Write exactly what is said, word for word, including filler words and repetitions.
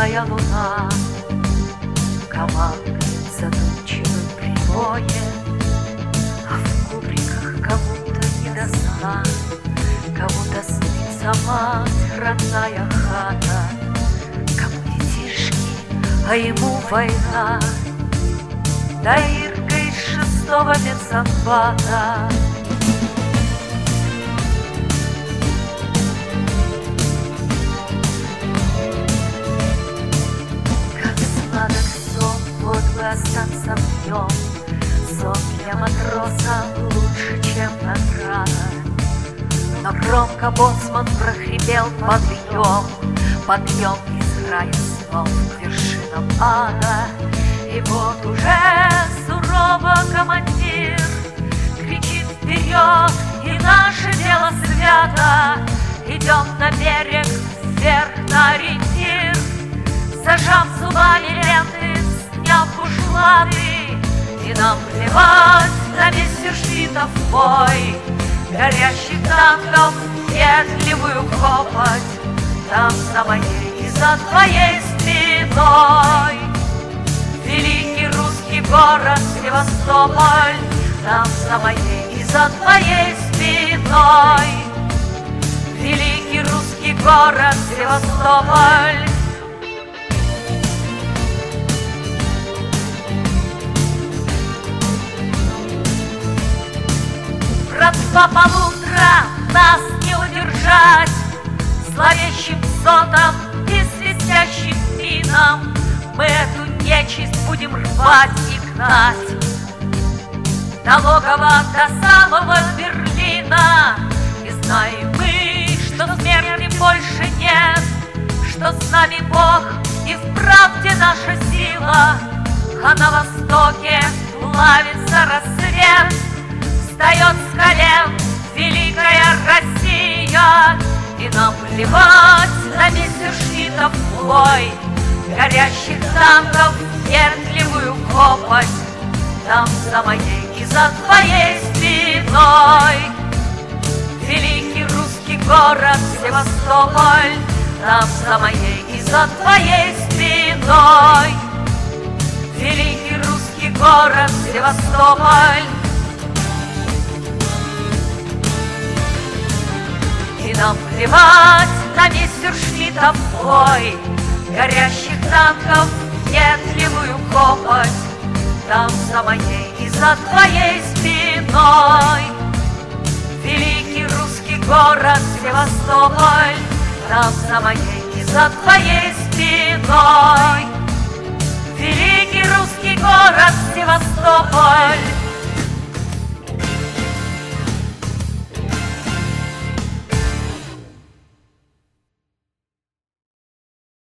Черная луна командует задумчивым прибоем, а в кубриках кому-то не до сна, кому-то снится мать, родная хата, кому детишки, а ему война. Да Ирка из шестого медсанбата остаться в нем. Сон для матроса лучше, чем награда. Но громко боцман прохрипел подъем, подъем из рая снов к вершинам ада. И вот уже сурово командир кричит вперед, и наше дело свято. Идем на берег, вверх на ориентир, зажав зубами ленты, сняв бушлаты. И нам плевать на мессершмиттов бой, горящих танков въедливую копоть. Там за моей и за твоей спиной великий русский город Севастополь. Там за моей и за твоей спиной великий русский город Севастополь. Братва полутора нас не удержать зловещим сотом и свистящим минам. Мы эту нечисть будем рвать и гнать до логова, до самого Берлина. И знаем мы, что смерти больше нет, что с нами Бог и в правде наша сила. А на востоке плавится рассвет, встает с колен великая Россия. И нам плевать на мессершмиттов бой, горящих танков въедливую копоть. Там за моей и за твоей спиной великий русский город Севастополь. Там за моей и за твоей спиной великий русский город Севастополь. И нам плевать на мессершмиттов бой, горящих танков въедливую копоть. Там за моей и за твоей спиной великий русский город Севастополь. Там за моей и за твоей спиной великий русский город Севастополь.